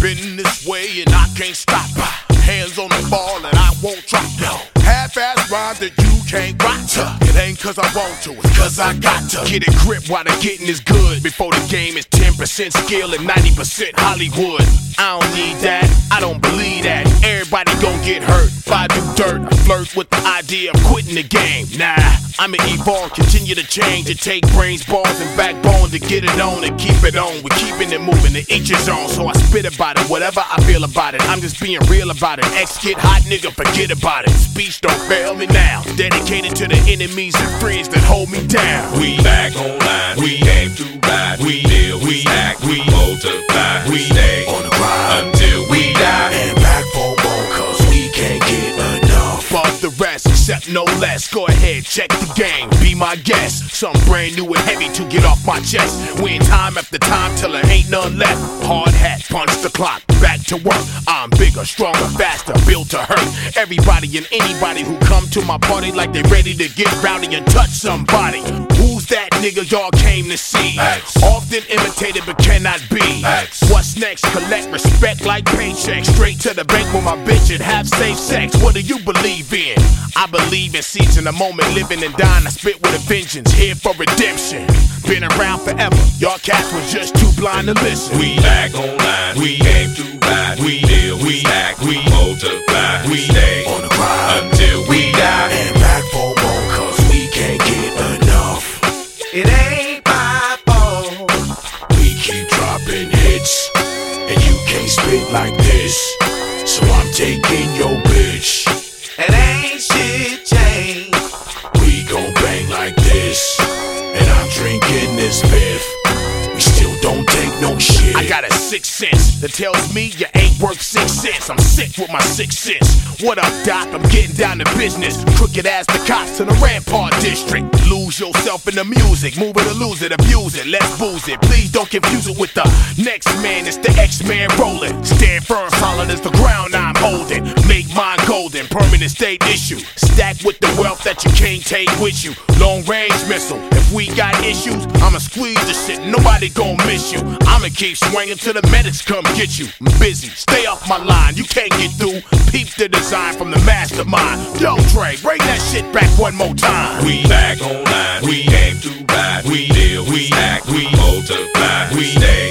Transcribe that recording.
been this way and I can't stop. Hands on the ball and I won't drop. No. Half-ass rhyme that you can't rock to. It ain't cause I want to, it's cause I got to. Get a grip while the getting is good. Before the game is 10% skill and 90% Hollywood. I don't need that, I don't believe that. Everybody gon' get hurt if I do dirt. I flirt with the idea of quitting the game. Nah, I'ma evolve, continue to change. It take brains, balls, and backbone to get it on and keep it on. We're keeping it moving, to each his own. So I spit about it, whatever I feel about it. I'm just being real about it. X get hot, nigga, forget about it. Speech don't fail me now. Dedicated to the enemies and friends that hold me down. We back online, we aim to ride, we deal, we act, we multiply, we stay On the grind until we die. and back for more, cause we can't get enough. Fuck the rest, except no less. Go ahead, check the game, be my guest. Something brand new and heavy to get off my chest. Win time after time till there ain't none left. Hard hat, punch the clock, back to work. I'm bigger, stronger, faster, built to hurt everybody and anybody who come to my party like they ready to get rowdy and touch somebody. Who's that nigga y'all came to see? X. Often imitated but cannot be. X. What's next? Collect respect like paychecks. Straight to the bank with my bitch and have safe sex. What do you believe in? I believe in seizing the moment, living and dying. I spit with a vengeance, here for redemption. Been around forever, y'all cats was just too blind to listen. We back online, we aim to ride, we deal, we act, we multiply, we stay On the grind until we die. and back for more, cause we can't get enough. It ain't my fault. We keep dropping hits, and you can't spit like this. So I'm taking your bitch. It ain't shit changed. We gon' bang like this, and I'm drinking this fifth. We still don't take no shit. I got a sixth sense that tells me you ain't worth 6 cents. I'm sick with my 6 cents. What up, Doc? I'm getting down to business. Crooked as the cops to the Rampart District. Lose yourself in the music, move it or lose it, abuse it, let's booze it. Please don't confuse it with the next man. It's the X-Man rolling. Stand firm, solid as the ground I'm holding. Make mine golden, permanent state issue. Stacked with the wealth that you can't take with you. Long range missile. If we got issues, I'ma squeeze the shit. Nobody gon' miss you. I'ma keep swinging till the medics come get you. I'm busy, stay off my line. You can't get through. Peep the design from the mastermind. Yo, Dre, bring that shit back one more time. We back online, we aim to ride, we deal, we act, we multiply, we stay